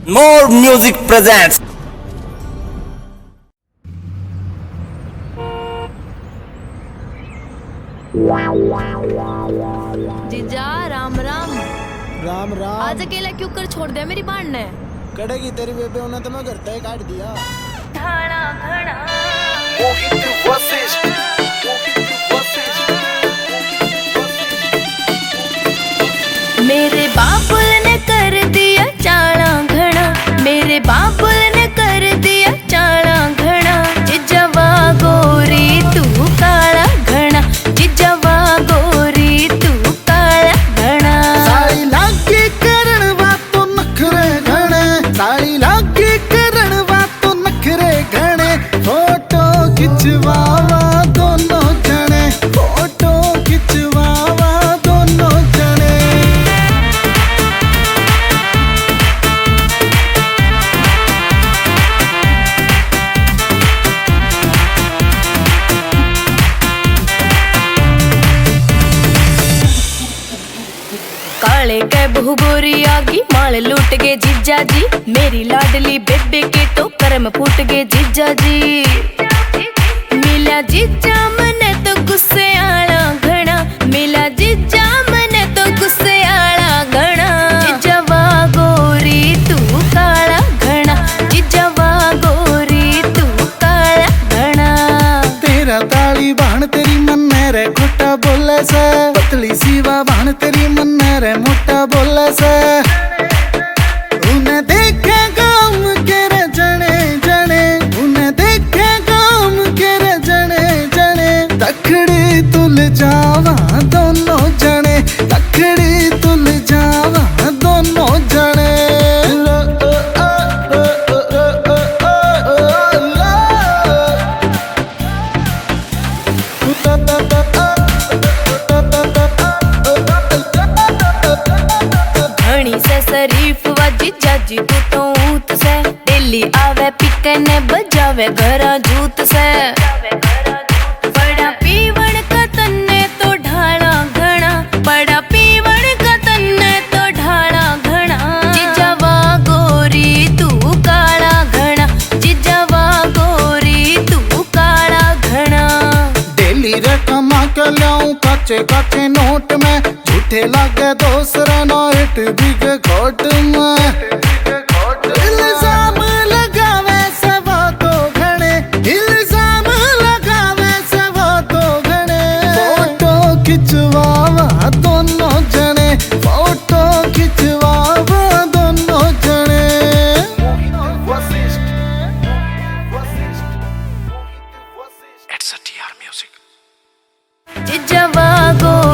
More Music presents. जीजा राम राम। राम राम। आज अकेला क्यों कर छोड़ दिया मेरी बहन ने? कड़ेगी तेरी बेबे, उन्हें तो मैं घर तक काट दिया। घड़ा घड़ा मेरे बाबुल ने कर दिया चाला घड़ा, मेरे बाबुल ने कर दिया चाला घड़ा। जिजवा गोरी तू काला घड़ा, जिजवा गोरी तू काला घड़ा। साड़ी लागी करण वातो नखरे घणे, साड़ी लागी करण वातो नखरे घणे। फोटो खिंचवावा दोनों जने, फोटो खिंचवावा दोनों जने। काले के बहु गोरी आगी माल लूट गए जीजा जी। मेरी लाडली बेबे के तो कर्म फूट गए जीजा जी। मिला जीजा मने तो गुस्से आला घना, मिला जीजा मने तो गुस्से आला घना। जिजवा गोरी तू काला घना, जिजवा गोरी तू काला घना। तेरा ताली बाण तेरी मन्ने रे खोटा बोले से, पतली सीवा बाण तेरी मन्ने रे मोटा बोले से। उन्हें देखे गाम के रे जने जने, उन्हें देखे गाम के रे जने जने। तखड़ी तुल जावा दोनों जने, तखड़ी तुल जावा दोनों जने। घणी से शरीफ व जीजा जी तू तो ऊत से। दिल्ली आवे पिकने बजावे घरा जूत से। बड़ा पीवण का तन्ने तो ढाला घना, बड़ा पीवण का तन्ने तो ढाला घना। जिजवा गोरी तू काला घना, जिजवा गोरी तू काला घना। डेली रे कमा के लाऊं काचे काचे नोट में, झूठे लागे दूसरा नाइट बिग घोट में। इल्जाम लगावे से वो तो घणे, इल्जाम लगावे से वो तो घणे। फोटो खिंचवावा दोनों जने, फोटो खिंचवावा दोनों जने। It's a TR Music. जिजवा गोरी